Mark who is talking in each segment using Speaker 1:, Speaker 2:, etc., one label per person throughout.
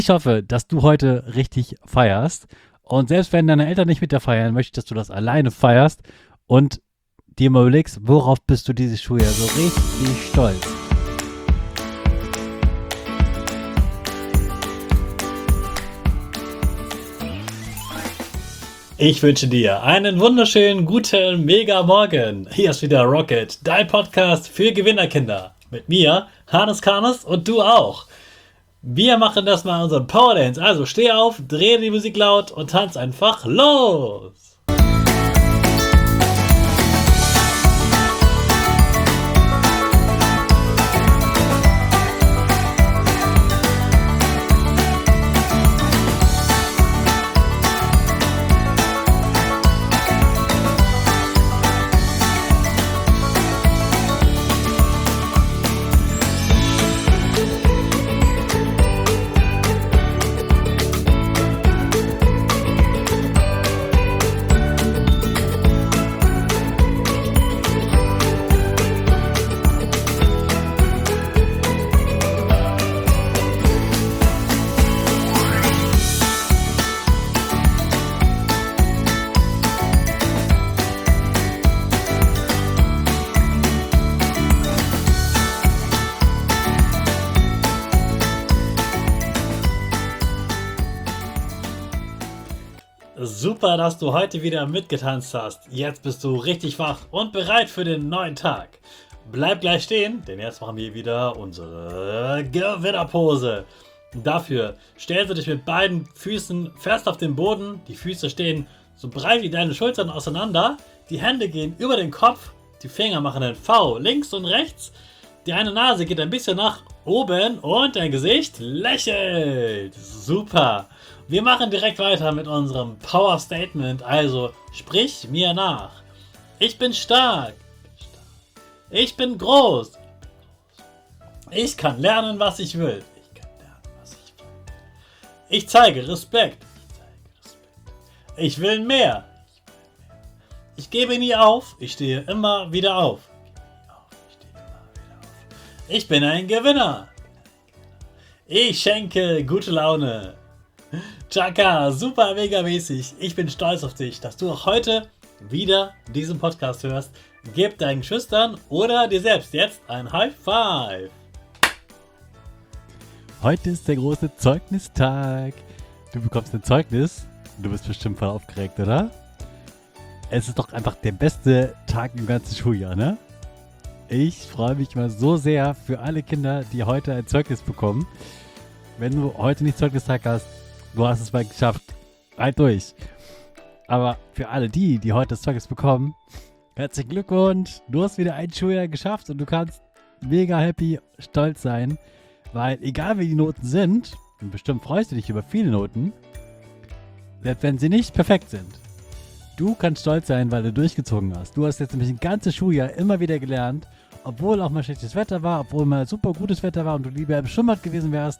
Speaker 1: Ich hoffe, dass du heute richtig feierst. Und selbst wenn deine Eltern nicht mit dir feiern, möchte ich, dass du das alleine feierst und dir mal überlegst, worauf bist du dieses Schuljahr so richtig stolz. Ich wünsche dir einen wunderschönen, guten, mega Morgen. Hier ist wieder Rocket, dein Podcast für Gewinnerkinder. Mit mir, Hannes Karnes und du auch. Wir machen das mal unseren Power Dance. Also steh auf, dreh die Musik laut und tanz einfach los. Super, dass du heute wieder mitgetanzt hast. Jetzt bist du richtig wach und bereit für den neuen Tag. Bleib gleich stehen, denn jetzt machen wir wieder unsere Gewinnerpose. Dafür stellst du dich mit beiden Füßen fest auf den Boden. Die Füße stehen so breit wie deine Schultern auseinander. Die Hände gehen über den Kopf. Die Finger machen ein V links und rechts. Die eine Nase geht ein bisschen nach oben und dein Gesicht lächelt. Super. Wir machen direkt weiter mit unserem Power Statement. Also sprich mir nach. Ich bin stark. Ich bin groß. Ich kann lernen, was ich will. Ich zeige Respekt. Ich will mehr. Ich gebe nie auf. Ich stehe immer wieder auf. Ich bin ein Gewinner. Ich schenke gute Laune. Chaka, super mega mäßig. Ich bin stolz auf dich, dass du auch heute wieder diesen Podcast hörst. Gib deinen Geschwistern oder dir selbst jetzt ein High Five. Heute ist der große Zeugnistag. Du bekommst ein Zeugnis. Du bist bestimmt voll aufgeregt, oder? Es ist doch einfach der beste Tag im ganzen Schuljahr, ne? Ich freue mich mal so sehr für alle Kinder, die heute ein Zeugnis bekommen. Wenn du heute nicht Zeugnistag hast, du hast es mal geschafft. Halt durch. Aber für alle die heute das Zeugnis bekommen, herzlichen Glückwunsch. Du hast wieder ein Schuljahr geschafft und du kannst mega happy, stolz sein. Weil egal wie die Noten sind, und bestimmt freust du dich über viele Noten, selbst wenn sie nicht perfekt sind, du kannst stolz sein, weil du durchgezogen hast. Du hast jetzt nämlich ein ganzes Schuljahr immer wieder gelernt, obwohl auch mal schlechtes Wetter war, obwohl mal super gutes Wetter war und du lieber im Schwimmbad gewesen wärst.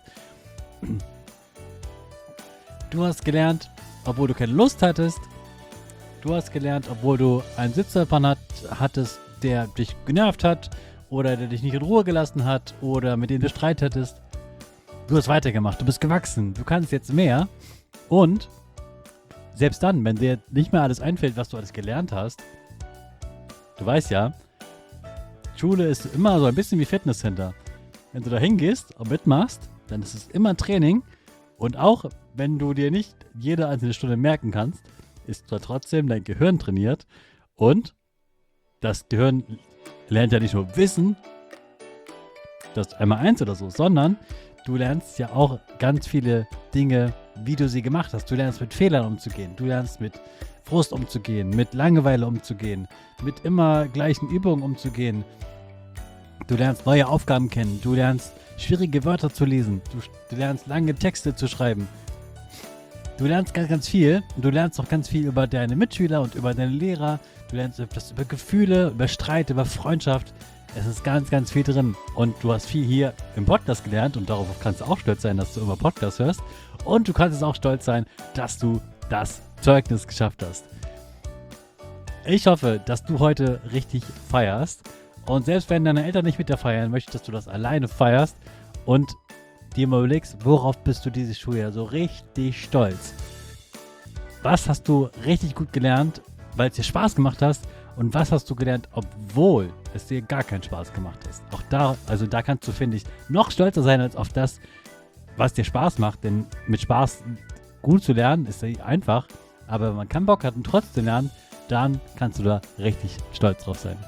Speaker 1: Du hast gelernt, obwohl du keine Lust hattest. Du hast gelernt, obwohl du einen Sitznachbarn hattest, der dich genervt hat oder der dich nicht in Ruhe gelassen hat oder mit dem du Streit hattest. Du hast weitergemacht, du bist gewachsen, du kannst jetzt mehr. Und selbst dann, wenn dir nicht mehr alles einfällt, was du alles gelernt hast, du weißt ja, Schule ist immer so ein bisschen wie Fitnesscenter. Wenn du da hingehst und mitmachst, dann ist es immer ein Training. Und auch wenn du dir nicht jede einzelne Stunde merken kannst, ist da trotzdem dein Gehirn trainiert. Und das Gehirn lernt ja nicht nur Wissen, das einmal eins oder so, sondern du lernst ja auch ganz viele Dinge, wie du sie gemacht hast. Du lernst mit Fehlern umzugehen. Du lernst mit Frust umzugehen, mit Langeweile umzugehen, mit immer gleichen Übungen umzugehen. Du lernst neue Aufgaben kennen. Du lernst schwierige Wörter zu lesen. Du lernst lange Texte zu schreiben. Du lernst ganz, ganz viel. Und du lernst auch ganz viel über deine Mitschüler und über deine Lehrer. Du lernst etwas über Gefühle, über Streit, über Freundschaft. Es ist ganz, ganz viel drin. Und du hast viel hier im Podcast gelernt. Und darauf kannst du auch stolz sein, dass du immer Podcast hörst. Und du kannst auch stolz sein, dass du das Zeugnis geschafft hast. Ich hoffe, dass du heute richtig feierst. Und selbst wenn deine Eltern nicht mit dir feiern, möchte ich, dass du das alleine feierst und dir mal überlegst, worauf bist du dieses Schuljahr so richtig stolz? Was hast du richtig gut gelernt, weil es dir Spaß gemacht hast? Und was hast du gelernt, obwohl es dir gar keinen Spaß gemacht hat? Auch da, also da kannst du, finde ich, noch stolzer sein als auf das, was dir Spaß macht. Denn mit Spaß gut zu lernen ist ja einfach. Aber wenn man keinen Bock hat und trotzdem lernen, dann kannst du da richtig stolz drauf sein.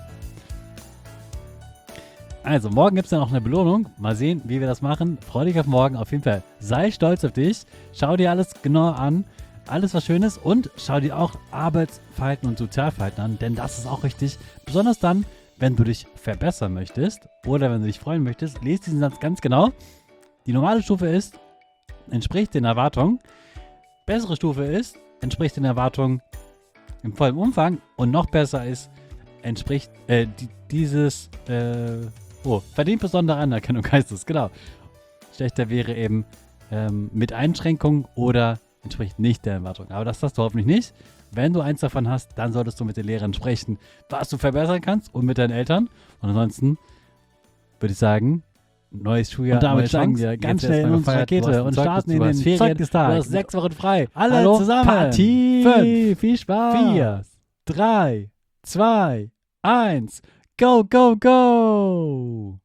Speaker 1: Also, morgen gibt es dann noch eine Belohnung. Mal sehen, wie wir das machen. Freu dich auf morgen. Auf jeden Fall sei stolz auf dich. Schau dir alles genau an. Alles was Schönes und schau dir auch Arbeitsverhalten und Sozialverhalten an, denn das ist auch richtig. Besonders dann, wenn du dich verbessern möchtest oder wenn du dich freuen möchtest, lest diesen Satz ganz genau. Die normale Stufe ist, entspricht den Erwartungen. Bessere Stufe ist, entspricht den Erwartungen im vollen Umfang und noch besser ist, entspricht verdient besondere Anerkennung heißt es, genau. Schlechter wäre eben mit Einschränkung oder entspricht nicht der Erwartung. Aber das hast du hoffentlich nicht. Wenn du eins davon hast, dann solltest du mit den Lehrern sprechen, was du verbessern kannst und mit deinen Eltern. Und ansonsten würde ich sagen, neues Schuljahr,
Speaker 2: und damit
Speaker 1: neue
Speaker 2: steigen
Speaker 1: Chance.
Speaker 2: wir ganz
Speaker 1: Jetzt
Speaker 2: schnell in
Speaker 1: erstmal
Speaker 2: unsere
Speaker 1: gefeiert,
Speaker 2: Rakete und starten in den Zeugnistag.
Speaker 1: Du hast 6 Wochen frei.
Speaker 2: Alle
Speaker 1: Hallo,
Speaker 2: zusammen.
Speaker 1: Party.
Speaker 2: 5, viel Spaß.
Speaker 1: 4,
Speaker 2: 3, 2, 1, go, go, go!